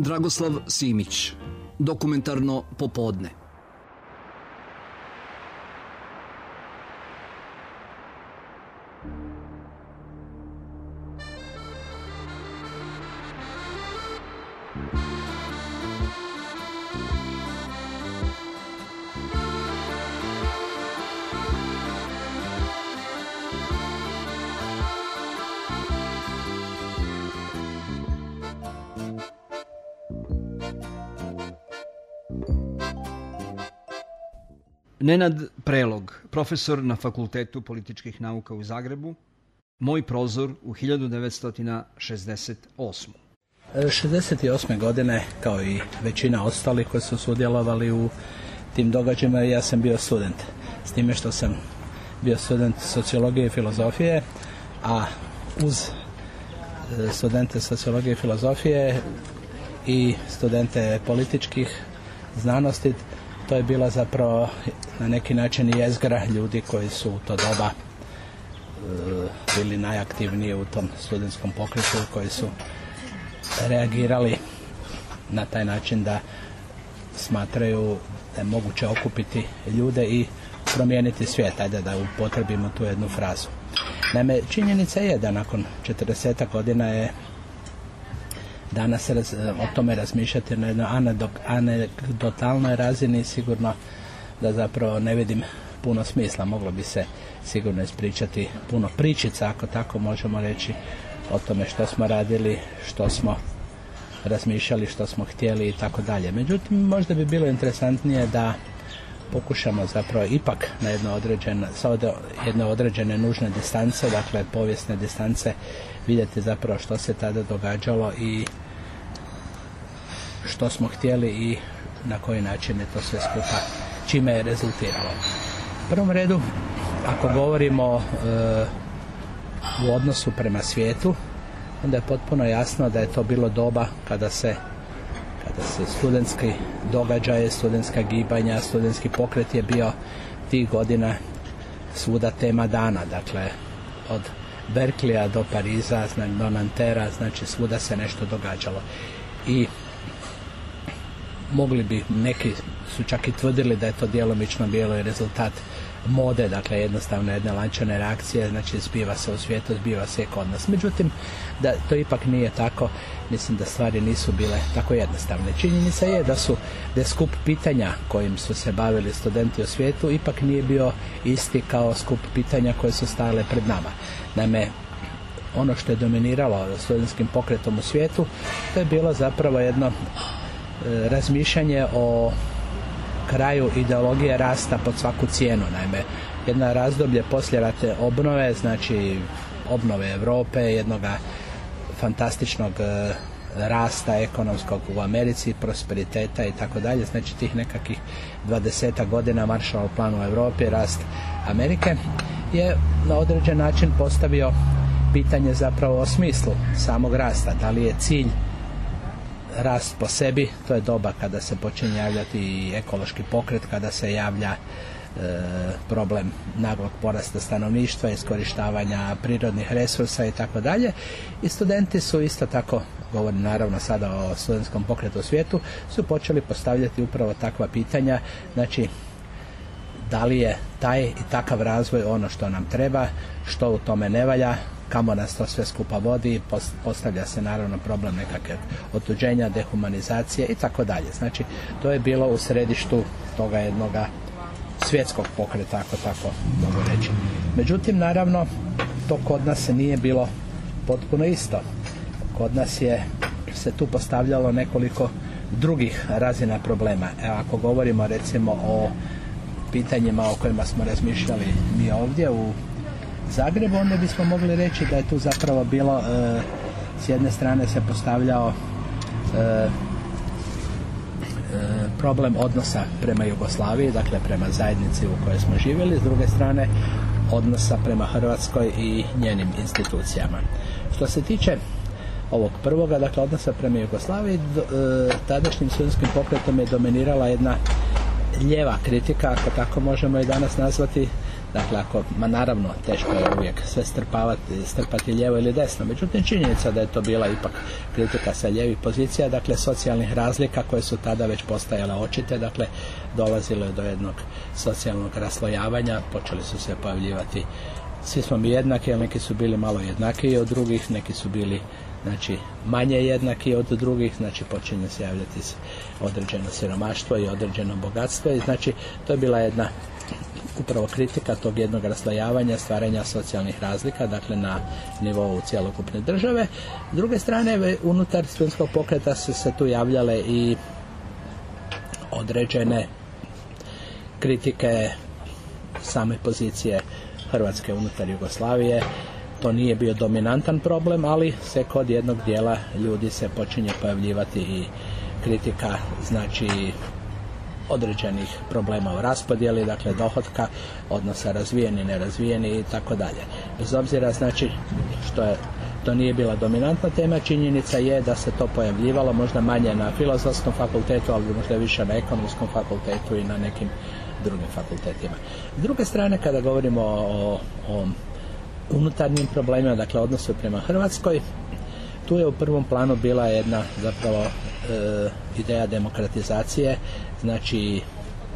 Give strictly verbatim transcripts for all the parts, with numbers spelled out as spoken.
Dragoslav Simić, Dokumentarno popodne. Nenad Prelog, profesor na Fakultetu političkih nauka u Zagrebu, Moj prozor u hiljadu devetsto šezdeset osmoj. šezdeset osme. godine, kao i većina ostalih koji su sudjelovali u tim događajima, ja sam bio student. S time što sam bio student sociologije i filozofije, a uz studente sociologije i filozofije i studente političkih znanosti, to je bila zapravo na neki način jezgra ljudi koji su u to doba e, bili najaktivniji u tom studentskom pokretu, koji su reagirali na taj način da smatraju da je moguće okupiti ljude i promijeniti svijet. Ajde da upotrebimo tu jednu frazu. Naime, činjenica je da nakon četrdeset godina je danas raz, o tome razmišljati na jednoj anegdotalnoj razini, sigurno da zapravo ne vidim puno smisla. Moglo bi se sigurno ispričati puno pričica, ako tako možemo reći, o tome što smo radili, što smo razmišljali, što smo htjeli i tako dalje. Međutim, možda bi bilo interesantnije da pokušamo zapravo ipak na jedno određene, sa jedne određene nužne distance, dakle povijesne distance, vidjeti zapravo što se tada događalo i što smo htjeli i na koji način je to sve skupa, čime je rezultiralo. U prvom redu, ako govorimo e, u odnosu prema svijetu, onda je potpuno jasno da je to bilo doba kada se kada se studentski događaje, studentska gibanja, studentski pokret je bio tih godina svuda tema dana, dakle od Berkeleya do Pariza, do Nantera, znači svuda se nešto događalo. I mogli bi, neki su čak i tvrdili da je to djelomično bilo i rezultat mode, dakle jednostavno jedne lančane reakcije, znači zbiva se u svijetu, zbiva se i kod nas. Međutim, da to ipak nije tako, mislim da stvari nisu bile tako jednostavne. Činjenica je da su da je skup pitanja kojim su se bavili studenti u svijetu ipak nije bio isti kao skup pitanja koje su stajale pred nama. Naime, ono što je dominiralo studentskim pokretom u svijetu, to je bilo zapravo jedno e, razmišljanje o kraju ideologije rasta pod svaku cijenu. Naime, jedno razdoblje poslijeratne obnove, znači obnove Europe, jednoga fantastičnog e, rasta ekonomskog u Americi, prosperiteta i tako dalje, znači tih nekakvih dvadesetak godina Marshallov plan u Europi, rast Amerike, je na određen način postavio pitanje zapravo o smislu samog rasta. Da li je cilj rast po sebi, to je doba kada se počinje javljati i ekološki pokret, kada se javlja e, problem naglog porasta stanovništva, iskorištavanja prirodnih resursa i tako dalje. I studenti su isto tako, govorim naravno sada o studentskom pokretu u svijetu, su počeli postavljati upravo takva pitanja, znači da li je taj i takav razvoj ono što nam treba, što u tome ne valja, kamo nas to sve skupa vodi, postavlja se naravno problem nekakve otuđenja, dehumanizacije i tako dalje. Znači, to je bilo u središtu toga jednoga svjetskog pokreta, ako tako mogu reći. Međutim, naravno, to kod nas nije bilo potpuno isto. Kod nas je se tu postavljalo nekoliko drugih razina problema. Evo, ako govorimo recimo o pitanjima o kojima smo razmišljali mi ovdje u Zagrebu, onda bismo mogli reći da je tu zapravo bilo e, s jedne strane se postavljao e, e, problem odnosa prema Jugoslaviji, dakle prema zajednici u kojoj smo živjeli, s druge strane odnosa prema Hrvatskoj i njenim institucijama. Što se tiče ovog prvoga, dakle odnosa prema Jugoslaviji, do, e, tadašnjim studentskim pokretom je dominirala jedna lijeva kritika, ako tako možemo i danas nazvati, Dakle, ako, ma naravno, teško je uvijek sve strpavati, strpati lijevo ili desno. Međutim, činjenica da je to bila ipak kritika sa lijevih pozicija, dakle, socijalnih razlika koje su tada već postajale očite, dakle, dolazilo je do jednog socijalnog raslojavanja, počeli su se pojavljivati. Svi smo mi jednaki, ali neki su bili malo jednakiji od drugih, neki su bili, znači, manje jednaki od drugih, znači, počinje se javljati određeno siromaštvo i određeno bogatstvo i, znači, to je bila jedna upravo kritika tog jednog raslojavanja, stvaranja socijalnih razlika, dakle na nivou cjelokupne države. S druge strane, unutar studentskog pokreta su se tu javljale i određene kritike same pozicije Hrvatske unutar Jugoslavije. To nije bio dominantan problem, ali se kod jednog dijela ljudi se počinje pojavljivati i kritika, znači, određenih problema u raspodjeli, dakle dohotka, odnosa razvijeni, nerazvijeni i tako dalje. Bez obzira, znači, što je to nije bila dominantna tema, činjenica je da se to pojavljivalo možda manje na Filozofskom fakultetu, ali možda više na Ekonomskom fakultetu i na nekim drugim fakultetima. S druge strane, kada govorimo o, o unutarnjim problemima, dakle odnosu prema Hrvatskoj, tu je u prvom planu bila jedna zapravo e, ideja demokratizacije, znači e,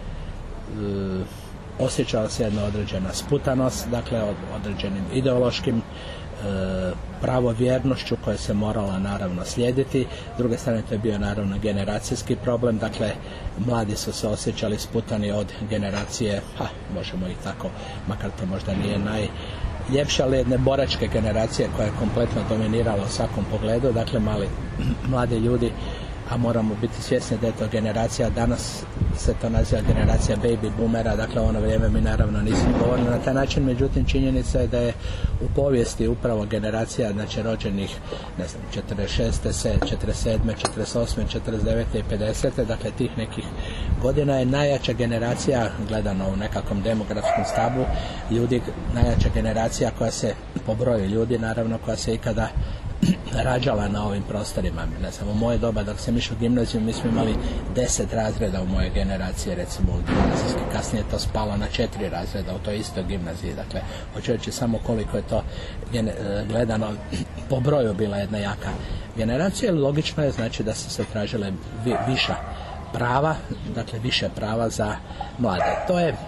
osjećala se jedna određena sputanost, dakle od određenim ideološkim e, pravovjernošću koja se morala naravno slijediti. S druge strane, to je bio naravno generacijski problem, dakle mladi su se osjećali sputani od generacije, ha, možemo ih tako, makar to možda nije naj ljepša, ali jedne boračke generacije koja je kompletno dominirala u svakom pogledu, dakle mali, mladi ljudi, a moramo biti svjesni da je to generacija, danas se to naziva generacija baby boomera, dakle ono vrijeme mi naravno nismo govorili na taj način, međutim činjenica je da je u povijesti upravo generacija, znači rođenih, ne znam, četrdeset šeste, četrdeset sedme, četrdeset osme, četrdeset devete i pedesete, dakle tih nekih godina je najjača generacija, gledano u nekakvom demografskom stabu, ljudi, najjača generacija koja se, po broju ljudi naravno, koja se ikada rađala na ovim prostorima. Ne znam, u moje doba dok sam išao u gimnaziju mi smo imali deset razreda u moje generacije, recimo u gimnazijski, kasnije je to spalo na četiri razreda u toj istoj gimnaziji, dakle hoću reći samo koliko je to gledano po broju bila jedna jaka generacija. Logično je, znači, da su se tražile vi, viša prava, dakle više prava za mlade. To je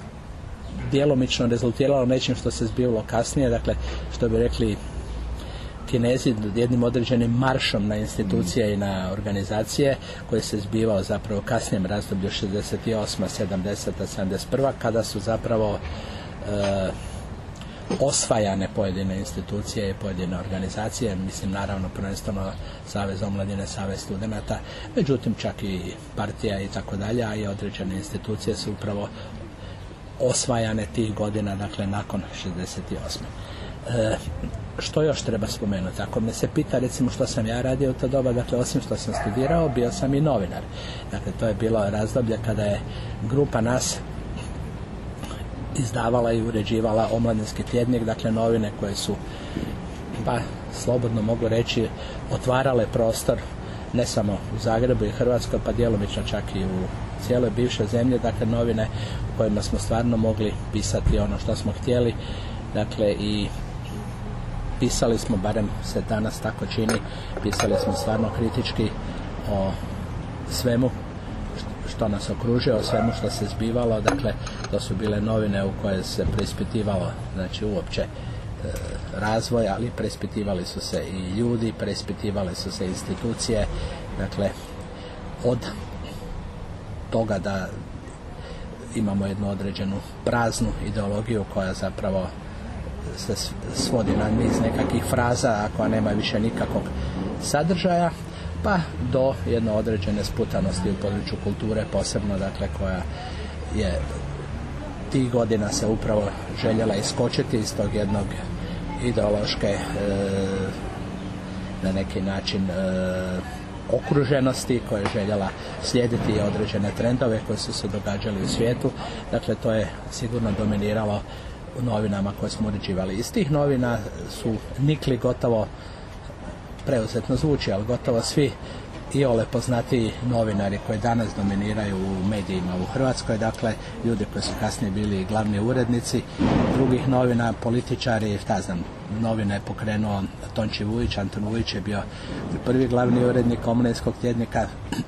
djelomično rezultiralo nečim što se zbivalo kasnije, dakle što bi rekli Kinezi, jednim određenim maršom na institucije i na organizacije koje se zbivao zapravo u kasnijem razdoblju šezdeset osma, sedamdeseta, sedamdeset prva kada su zapravo e, osvajane pojedine institucije i pojedine organizacije, mislim naravno prvenstveno Savez omladine, Savez studenata, međutim čak i partija i tako dalje, a i određene institucije su upravo osvajane tih godina, dakle nakon šezdeset osme. E, što još treba spomenuti? Ako me se pita recimo što sam ja radio u to doba, dakle osim što sam studirao, bio sam i novinar. Dakle, to je bilo razdoblje kada je grupa nas izdavala i uređivala omladinski tjednik, dakle novine koje su, pa slobodno mogu reći, otvarale prostor ne samo u Zagrebu i Hrvatskoj, pa djelomično čak i u cijeloj bivšoj zemlji, dakle novine u kojima smo stvarno mogli pisati ono što smo htjeli, dakle i pisali smo, barem se danas tako čini, pisali smo stvarno kritički o svemu što nas okružuje, o svemu što se zbivalo, dakle to su bile novine u koje se preispitivalo, znači uopće e, razvoj, ali preispitivali su se i ljudi, preispitivali su se institucije, dakle od toga da imamo jednu određenu praznu ideologiju koja zapravo se svodi na niz nekakvih fraza, a koja nema više nikakvog sadržaja, pa do jedne određene sputanosti u području kulture posebno, dakle koja je tih godina se upravo željela iskočiti iz tog jednog ideološke e, na neki način e, okruženosti koja je željela slijediti određene trendove koji su se događali u svijetu. Dakle, to je sigurno dominiralo u novinama koje smo uređivali. Iz tih novina su nikli gotovo, preuzetno zvuči, ali gotovo svi iole poznatiji novinari koji danas dominiraju u medijima u Hrvatskoj, dakle ljudi koji su kasnije bili glavni urednici drugih novina, političari, šta znam, novine je pokrenuo Tonči Vujić, Anton Vujić je bio prvi glavni urednik Komunijskog tjednika,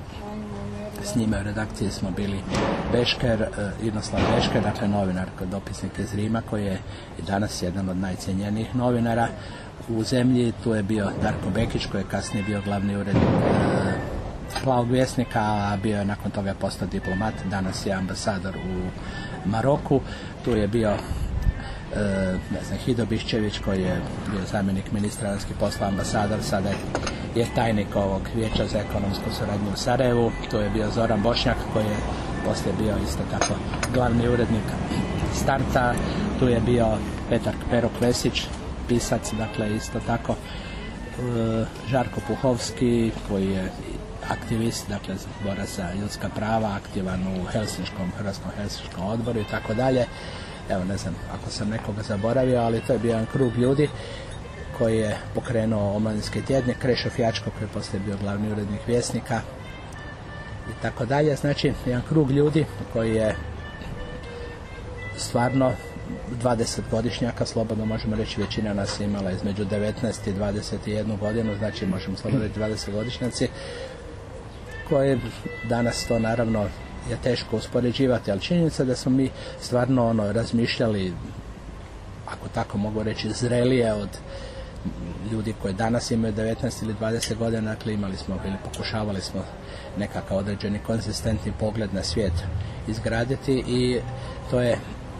s njime u redakciji smo bili Bešker, Inoslav Bešker, dakle novinar, dopisnik iz Rima koji je i danas jedan od najcijenjenijih novinara u zemlji. Tu je bio Darko Bekić koji je kasnije bio glavni urednik Plavog vjesnika, a bio je nakon toga postao diplomat, danas je ambasador u Maroku. Tu je bio ne znam, Hido Biščević koji je bio zamjenik ministra vanjskih poslova, ambasador, sada je tajnik ovog Vijeća za ekonomsku suradnju u Sarajevu. Tu je bio Zoran Bošnjak koji je poslije bio isto tako glavni urednik Starta. Tu je bio Petar Pero Klesić, pisac, dakle isto tako Žarko Puhovski koji je aktivist, dakle borac za ljudska prava, aktivan u Helsinškom, Hrvatskom Helsinškom odboru i tako dalje. Evo, ne znam ako sam nekoga zaboravio, ali to je bio jedan krug ljudi koji je pokrenuo omladinski tjednik, Krešo Fjačko koji je poslije bio glavni urednik Vjesnika i tako dalje. Znači, jedan krug ljudi koji je stvarno dvadesetgodišnjaka, slobodno možemo reći, većina nas je imala između devetnaest i dvadeset jednu godinu, znači možemo slobodno reći dvadesetgodišnjaci, koje danas to naravno je teško uspoređivati, ali činjenica da smo mi stvarno ono razmišljali, ako tako mogu reći, zrelije od ljudi koji danas imaju devetnaest ili dvadeset godina, dakle imali smo ili pokušavali smo nekakav određeni konzistentni pogled na svijet izgraditi i to je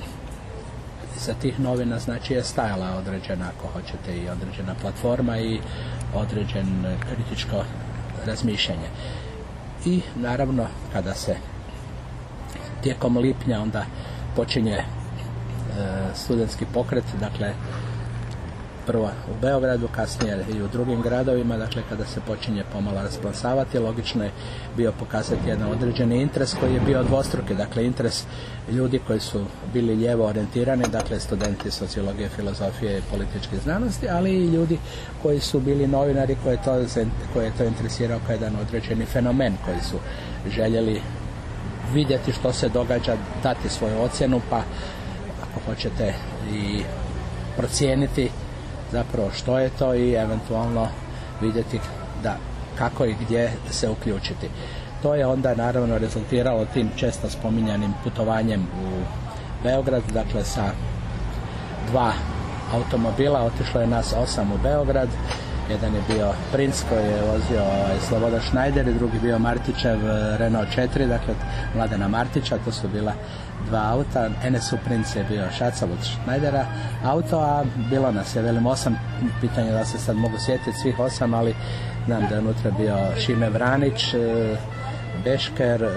za tih novina znači je stajala određena, ako hoćete, i određena platforma i određen kritičko razmišljanje. I naravno kada se tijekom lipnja onda počinje e, studentski pokret, dakle prvo u Beogradu, kasnije i u drugim gradovima, dakle kada se počinje pomalo rasplamsavati, logično je bio pokazati jedan određeni interes koji je bio dvostruki, dakle interes ljudi koji su bili lijevo orijentirani, dakle studenti sociologije, filozofije i političke znanosti, ali i ljudi koji su bili novinari koje to, koje je to interesirao kao jedan određeni fenomen, koji su željeli vidjeti što se događa, dati svoju ocjenu, pa ako hoćete i procijeniti zapravo što je to i eventualno vidjeti da kako i gdje se uključiti. To je onda naravno rezultiralo tim često spominjanim putovanjem u Beograd, dakle sa dva automobila otišlo je nas osam u Beograd. Jedan je bio Princ koji je vozio ovaj, Slobodan Šnajder i drugi bio Martićev Renault četiri, dakle Mladena Martića, to su bila dva auta. N S U Princ je bio Šacav od Šnajdera auto, a bilo nas je, velim, osam, pitanje da se sad mogu sjetiti svih osam, ali znam da je unutra bio Šime Vranić, Bešker,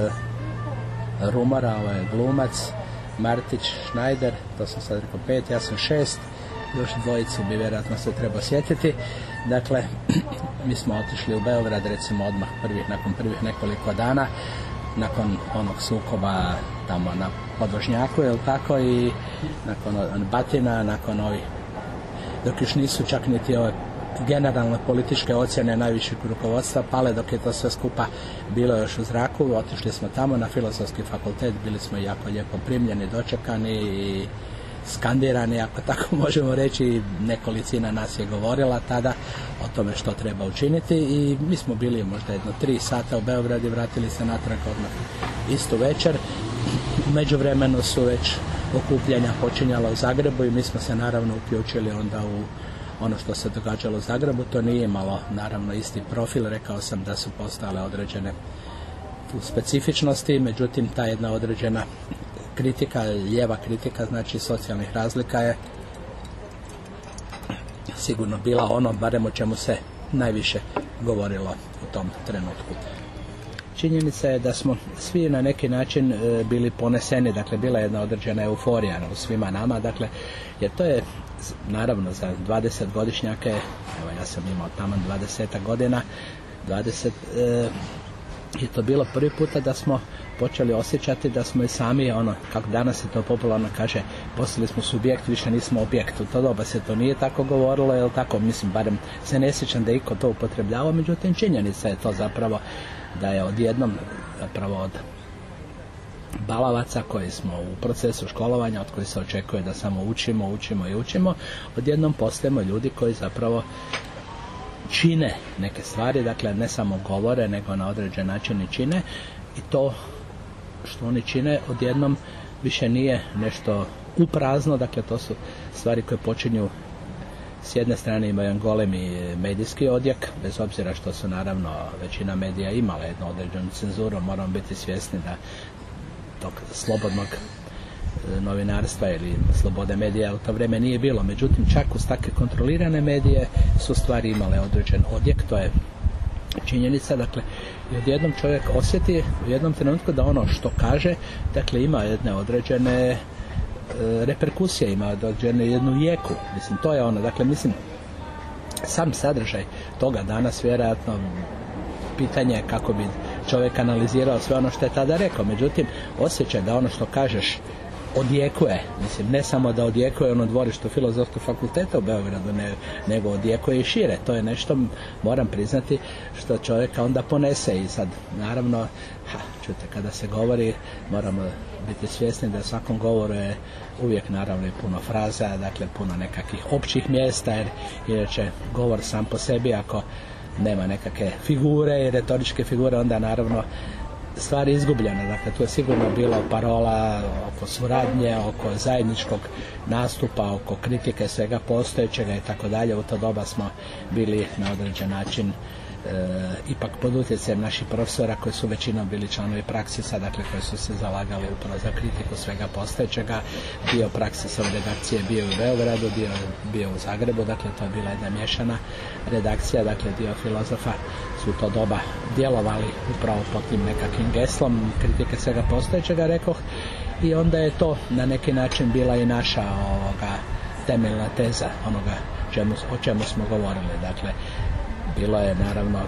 Rumora, ovaj glumac, Martić, Šnajder, to sam sad rekao pet, ja sam šest, još dvojicu bi vjerojatno se treba sjetiti. Dakle, mi smo otišli u Beograd recimo odmah prvih, nakon prvih nekoliko dana, nakon onog sukoba tamo na podvožnjaku, jel tako, i nakon batina, nakon ovih, dok još nisu čak niti ove generalne političke ocjene najvišeg rukovodstva pale, dok je to sve skupa bilo još u zraku, otišli smo tamo na Filozofski fakultet, bili smo jako lijepo primljeni, dočekani i skandirani, ako tako možemo reći. Nekolicina nas je govorila tada o tome što treba učiniti i mi smo bili možda jedno tri sata u Beogradu i vratili se natrag odmah istu večer. U međuvremenu su već okupljanja počinjala u Zagrebu i mi smo se naravno uključili onda u ono što se događalo u Zagrebu. To nije imalo naravno isti profil, rekao sam da su postale određene specifičnosti, međutim ta jedna određena kritika, lijeva kritika, znači socijalnih razlika, je sigurno bila ono, barem o čemu se najviše govorilo u tom trenutku. Činjenica je da smo svi na neki način e, bili poneseni, dakle bila je jedna određena euforija u svima nama, dakle, jer to je naravno za dvadesetgodišnjake, evo ja sam imao tamo dvadeset godina, dvadeset, e, je to bilo prvi puta da smo počeli osjećati da smo i sami, ono, kako danas se to popularno kaže, postali smo subjekt, više nismo objekt. U to doba se to nije tako govorilo, jel tako, mislim, barem se ne sjećam da iko to upotrebljavao, međutim činjenica je to zapravo da je odjednom, zapravo od balavaca koji smo u procesu školovanja, od koji se očekuje da samo učimo, učimo i učimo, odjednom postajemo ljudi koji zapravo čine neke stvari, dakle ne samo govore, nego na određen način i čine, i to što oni čine odjednom više nije nešto uprazno, dakle to su stvari koje počinju, s jedne strane imaju jedan golemi medijski odjek, bez obzira što su naravno većina medija imala jednu određenu cenzuru, moramo biti svjesni da tog slobodnog novinarstva ili slobode medija u to vrijeme nije bilo. Međutim, čak uz takve kontrolirane medije su stvari imale određen odjek, to je činjenica. Dakle, i odjednom čovjek osjeti u jednom trenutku da ono što kaže, dakle, ima jedne određene e, reperkusije, ima određene jednu jeku. Mislim, to je ono, dakle, mislim, sam sadržaj toga danas vjerojatno pitanje je kako bi čovjek analizirao sve ono što je tada rekao. Međutim, osjećaj da ono što kažeš odjekuje, mislim, ne samo da odjekuje ono dvorište Filozofskog fakulteta u Beogradu, ne, nego odjekuje i šire. To je nešto, moram priznati, što čovjeka onda ponese. I sad, naravno, ha, čujte, kada se govori, moramo biti svjesni da u svakom govoru je uvijek naravno i puno fraza, dakle puno nekakvih općih mjesta, jer inače govor sam po sebi, ako nema nekakve figure i retoričke figure, onda naravno stvari izgubljene. Dakle, tu je sigurno bila parola oko suradnje, oko zajedničkog nastupa, oko kritike svega postojećega i tako dalje. U to doba smo bili na određen način e, ipak pod utjecajem naših profesora koji su većinom bili članovi Praksisa, dakle koji su se zalagali upravo za kritiku svega postojećega. Dio Praksisove redakcije bio u Beogradu, dio bio u Zagrebu, dakle to je bila jedna miješana redakcija, dakle dio filozofa su u to doba djelovali upravo pod tim nekakvim geslom kritike svega postojećega, rekoh, i onda je to na neki način bila i naša ovoga, temeljna teza onoga čemu, o čemu smo govorili. Dakle, bilo je naravno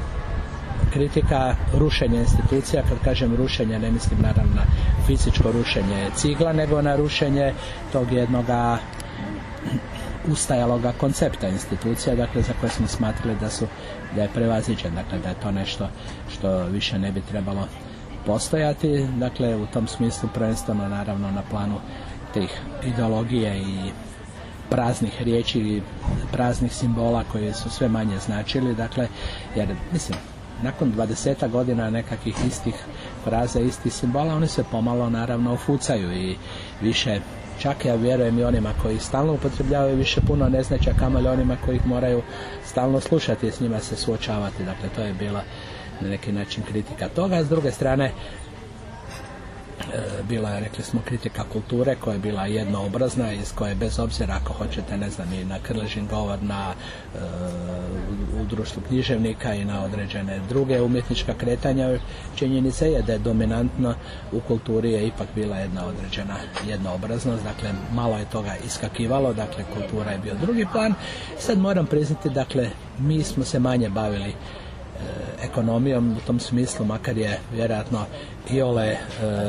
kritika rušenja institucija. Kad kažem rušenje, ne mislim naravno na fizičko rušenje cigla, nego na rušenje tog jednoga ustajaloga koncepta institucija, dakle za koje smo smatrali da su da je prevaziđen, dakle da je to nešto što više ne bi trebalo postojati. Dakle, u tom smislu prvenstveno naravno na planu tih ideologije i praznih riječi i praznih simbola koji su sve manje značili, dakle, jer mislim, nakon dvadesetak godina nekakvih istih fraza, istih simbola, oni se pomalo naravno ofucaju i više, čak ja vjerujem i onima koji ih stalno upotrebljavaju, više puno ne znači, a kamoli onima koji ih moraju stalno slušati i s njima se suočavati. Dakle, to je bila na neki način kritika toga. S druge strane, bila je, rekli smo, kritika kulture koja je bila jednoobrazna, iz koje bez obzira, ako hoćete, ne znam, i na Krležin govor, na e, u društvu književnika i na određene druge umjetnička kretanja, činjenica je da je dominantno u kulturi je ipak bila jedna određena jednoobraznost, dakle malo je toga iskakivalo, dakle kultura je bio drugi plan. Sad moram priznati, dakle, mi smo se manje bavili ekonomijom u tom smislu, makar je vjerojatno iole e,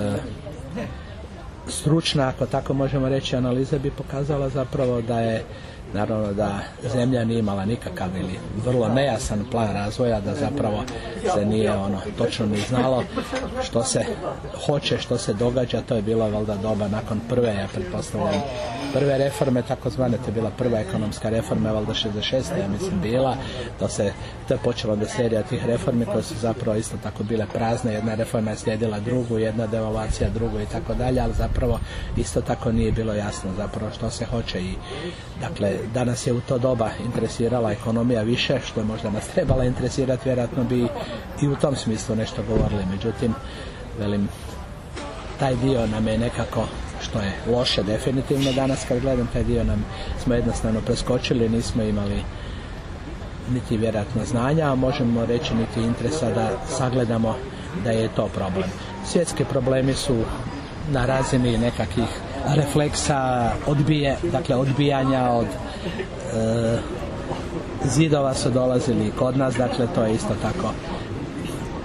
stručna, ako tako možemo reći, analiza bi pokazala zapravo da je, naravno, da zemlja nije imala nikakav ili vrlo nejasan plan razvoja, da zapravo se nije ono točno ni znalo što se hoće, što se događa. To je bilo valjda doba nakon prve, ja pretpostavljam, prve reforme, takozvane, to je bila prva ekonomska reforma, valjda šezdeset šeste ja mislim bila, to se, to je počelo da serija tih reformi koje su zapravo isto tako bile prazne, jedna reforma je slijedila drugu, jedna devalvacija drugu i tako dalje, ali zapravo isto tako nije bilo jasno zapravo što se hoće. I dakle, danas je u to doba interesirala ekonomija više, što je možda nas trebala interesirati, vjerojatno bi i u tom smislu nešto govorili. Međutim, velim, taj dio nam je nekako, što je loše definitivno danas kad gledam, taj dio nam smo jednostavno preskočili, nismo imali niti vjerojatno znanja, a možemo reći niti interesa da sagledamo da je to problem. Svjetski problemi su na razini nekakvih refleksa, odbije, dakle odbijanja od e, zidova su dolazili kod nas, dakle to je isto tako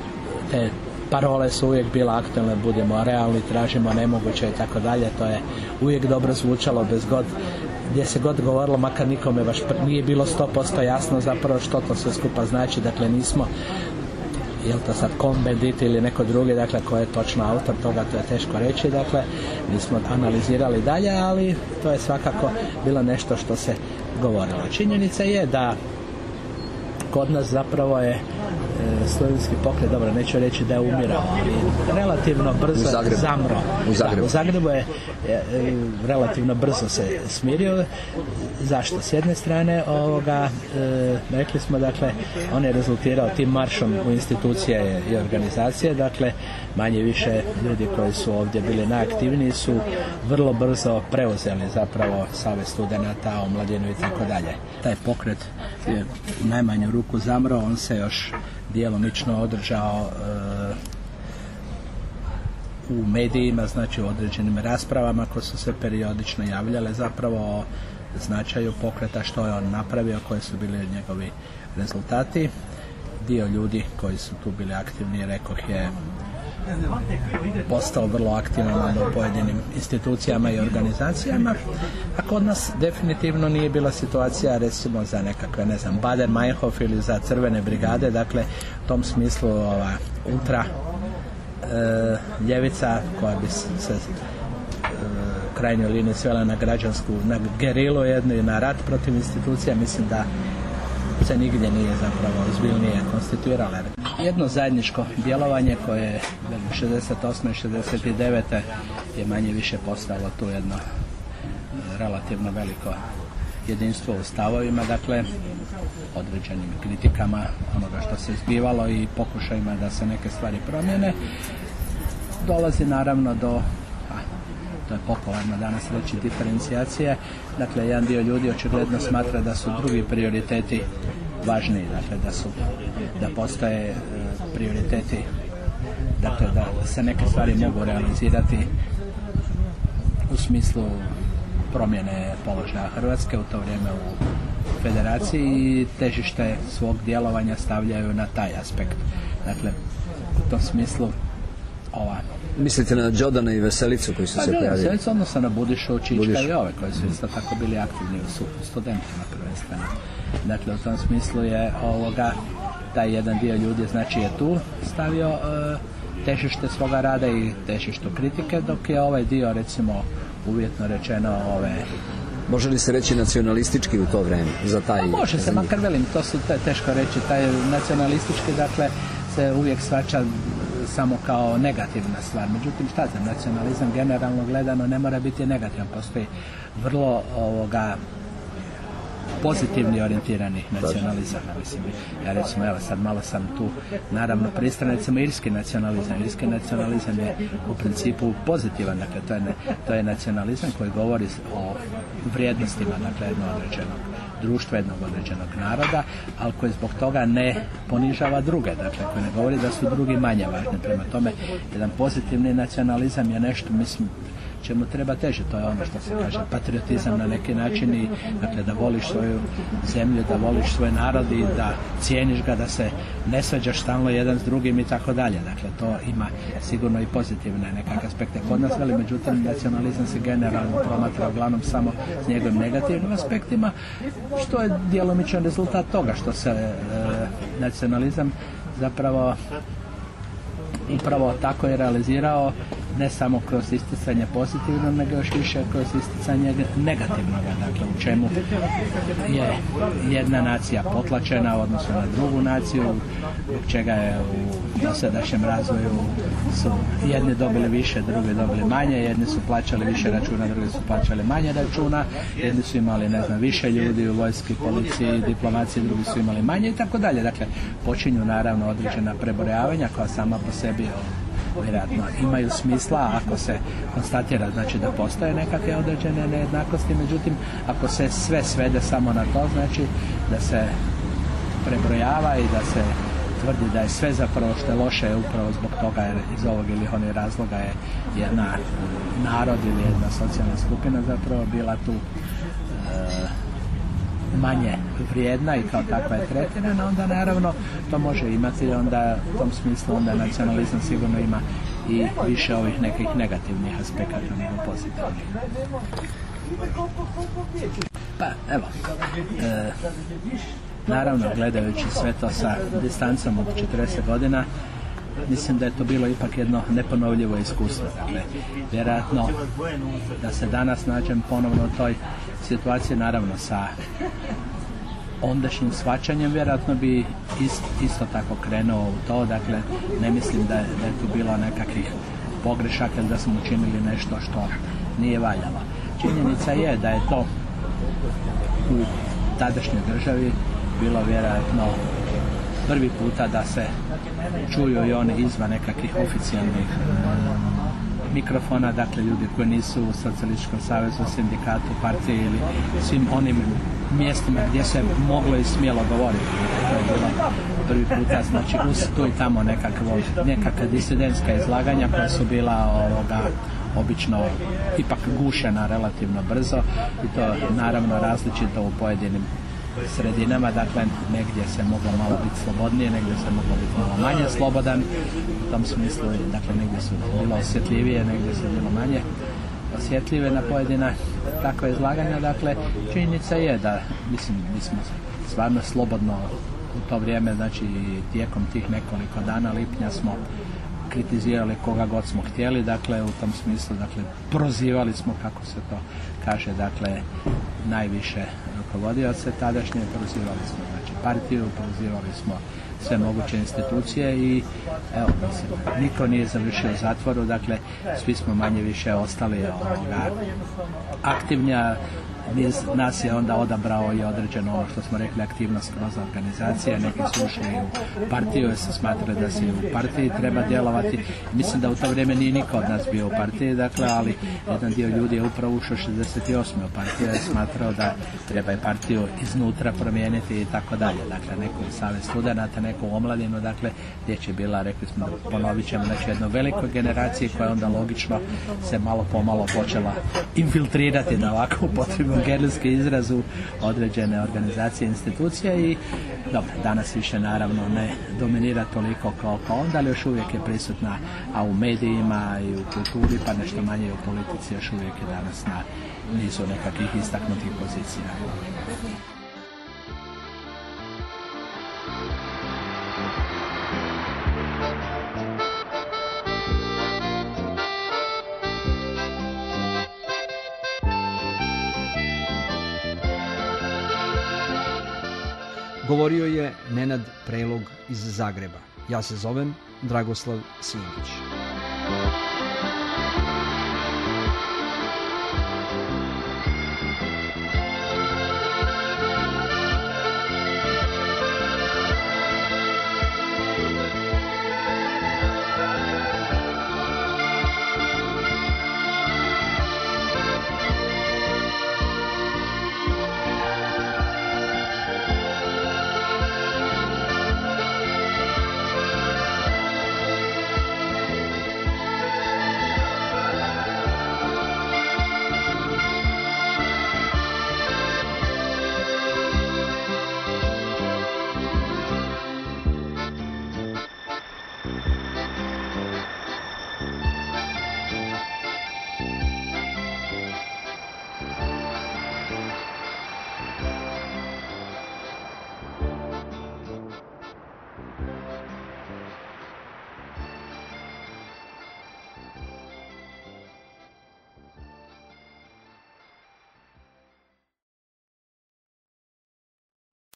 te parole su uvijek bile aktualne, budemo realni, tražimo nemoguće i tako dalje, to je uvijek dobro zvučalo bez god, gdje se god govorilo, makar nikome baš nije bilo sto posto jasno zapravo što to sve skupa znači, dakle nismo, je li to sad Cohn-Bendit ili neko drugi, dakle ko je točno autor toga, to je teško reći, dakle nismo analizirali dalje, ali to je svakako bilo nešto što se govorilo. Činjenica je da kod nas zapravo je slovenski pokret, dobro, neću reći da je umirao, ali relativno brzo zamro. U Zagrebu. Da, u Zagrebu je, je relativno brzo se smirio. Zašto? S jedne strane, ovoga, e, rekli smo, dakle, on je rezultirao tim maršom u institucije i organizacije, dakle, manje više ljudi koji su ovdje bili najaktivniji su vrlo brzo preuzeli zapravo Savez studenata, omladinu i tako dalje. Taj pokret je u najmanju ruku zamro, on se još djelomično održao e, u medijima, znači u određenim raspravama koje su se periodično javljale zapravo o značaju pokreta, što je on napravio, koji su bili njegovi rezultati. Dio ljudi koji su tu bili aktivni, rekoh, je postao vrlo aktivan u pojedinim institucijama i organizacijama, a kod nas definitivno nije bila situacija recimo za nekakve, ne znam, Bader-Meinhof ili za crvene brigade, dakle u tom smislu ova ultra e, ljevica koja bi se e, krajnjoj liniji svela na građansku, na gerilu jednu i na rat protiv institucija, mislim da se nigdje nije zapravo ozbiljnije konstituirala. Jedno zajedničko djelovanje koje je šezdeset osme i šezdeset devete je manje više postalo tu jedno relativno veliko jedinstvo u stavovima, dakle određenim kritikama onoga što se zbivalo i pokušajima da se neke stvari promijene. Dolazi naravno do, a, to je popularno danas reći, diferencijacije. Dakle, jedan dio ljudi očigledno smatra da su drugi prioriteti važniji, dakle da su, da postoje e, prioriteti, dakle da se neke stvari mogu realizirati u smislu promjene položaja Hrvatske u to vrijeme u federaciji i težište svog djelovanja stavljaju na taj aspekt. Dakle, u tom smislu ova... Mislite na Đodana i Veselicu koji su pa, se pojavili? Veselicu, odnosno na Budišu, Čička Budišu. I ove koji su isto tako bili aktivni u studentima prvenstveno. Dakle, u tom smislu je ovoga, taj jedan dio ljudi znači je tu stavio e, težište svoga rada i težištu kritike, dok je ovaj dio, recimo, uvjetno rečeno ove... Može li se reći nacionalistički u to vrijeme? Za taj, pa može se, makar velim, to su te, teško reći, taj nacionalistički, dakle, se uvijek shvaća samo kao negativna stvar. Međutim, šta znam, nacionalizam generalno gledano ne mora biti negativan. Postoji vrlo ovoga pozitivni orijentirani nacionalizam. Mislim, ja recimo, evo sad malo sam tu naravno pristran, recimo irski nacionalizam. Irski nacionalizam je u principu pozitivan, dakle to je, ne, to je nacionalizam koji govori o vrijednostima, dakle jednog određenog društva, jednog određenog naroda, ali koji zbog toga ne ponižava druge, dakle koji ne govori da su drugi manje važni. Prema tome, jedan pozitivni nacionalizam je nešto, mislim, čemu treba teže, to je ono što se kaže patriotizam na neki način i dakle da voliš svoju zemlju, da voliš svoj narod i da cijeniš ga, da se ne svađaš stalno jedan s drugim i tako dalje. Dakle, to ima sigurno i pozitivne nekakve aspekte kod nas, ali međutim nacionalizam se generalno promatra uglavnom samo s njegovim negativnim aspektima, što je djelomičan rezultat toga što se e, nacionalizam zapravo upravo tako je realizirao, ne samo kroz isticanje pozitivnog, nego još više kroz isticanje negativnog, dakle u čemu je jedna nacija potlačena u odnosu na drugu naciju, zbog čega je u dosadašnjem razvoju su jedni dobili više, drugi dobili manje, jedni su plaćali više računa, drugi su plaćali manje računa, jedni su imali, ne znam, više ljudi u vojski, policiji, diplomaciji, drugi su imali manje i tako dalje. Dakle, počinju naravno određena prebrojavanja koja sama po sebi vjerojatno imaju smisla ako se konstatira, znači da postoje nekakve određene nejednakosti, međutim ako se sve svede samo na to, znači da se prebrojava i da se tvrdi da je sve zapravo što je loše upravo zbog toga jer iz ovog ili onih razloga je jedna narod ili jedna socijalna skupina zapravo bila tu e, manje vrijedna i kao takva je tretirana, onda naravno to može imati, onda u tom smislu onda nacionalizam sigurno ima i više ovih nekih negativnih aspekata nego pozitivnih. Pa evo, e, naravno gledajući sve to sa distancom od četrdeset godina, mislim da je to bilo ipak jedno neponovljivo iskustvo. Dakle, vjerojatno da se danas nađem ponovno u toj situaciji, naravno sa ondašnjim shvaćanjem, vjerojatno bi ist, isto tako krenuo u to. Dakle, ne mislim da je, da je tu bilo nekakvih pogrešaka ili da smo učinili nešto što nije valjalo. Činjenica je da je to u tadašnjoj državi bilo vjerojatno prvi puta da se čuju i oni izvan nekakvih oficijalnih mikrofona, dakle ljudi koji nisu u Socijalističkom savezu, sindikatu, partiji ili svim onim mjestima gdje se moglo i smjelo govoriti. To je bilo prvi puta, znači uz tu i tamo nekakvo, nekakva disidentska izlaganja koja su bila ovoga obično ipak gušena relativno brzo i to naravno različito u pojedinim sredinama, dakle negdje se moglo malo biti slobodnije, negdje se moglo biti malo manje slobodan, u tom smislu, dakle negdje su bilo osjetljivije, negdje su bilo manje osjetljive na pojedina takva izlaganja. Dakle, činjenica je da, mislim, mi smo stvarno slobodno u to vrijeme, znači tijekom tih nekoliko dana lipnja smo kritizirali koga god smo htjeli, dakle u tom smislu, dakle prozivali smo, kako se to kaže, dakle najviše rukovodioce tadašnje, prozivali smo znači partiju, prozivali smo sve moguće institucije i evo, mislim, niko nije završio u zatvoru, dakle svi smo manje više ostali ovoga, aktivni, a niz nas je onda odabrao i određeno ono što smo rekli aktivnost kroz organizacije, neki su ušli u partiju jer se smatrali da se u partiji treba djelovati. Mislim da u to vrijeme nije niko od nas bio u partiji, dakle, ali jedan dio ljudi je upravo ušao šezdeset osme u partiju i smatrao da treba je partiju iznutra promijeniti i tako dalje. Dakle, neko u savez studenata, neko u omladinu, dakle, riječ je bila, rekli smo, ponovit ćemo, znači jednoj velikoj generaciji koja onda logično se malo pomalo počela infiltrirati, da ovako upotrebimo gerlijski izraz, u određene organizacije i institucije i dobro, danas više naravno ne dominira toliko kao, kao onda, ali još uvijek je prisutna, a u medijima i u kulturi, pa nešto manje i u politici, još uvijek je danas na nizu nekakvih istaknutih pozicija. Govorio je Nenad Prelog iz Zagreba. Ja se zovem Dragoslav Simić.